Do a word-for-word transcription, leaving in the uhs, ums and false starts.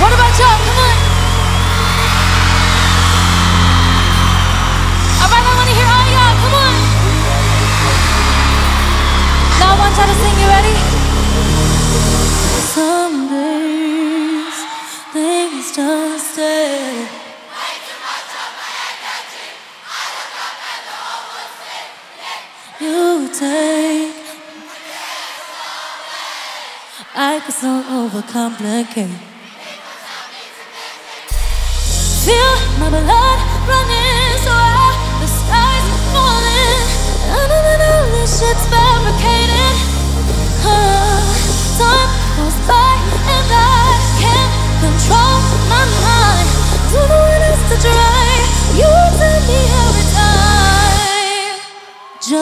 What about y'all? Come on. All right, I want to hear all y'all. Come on. Now I want y'all to sing. You ready? Some days things just stay. You take. I could so overcomplicate. Feel my blood running.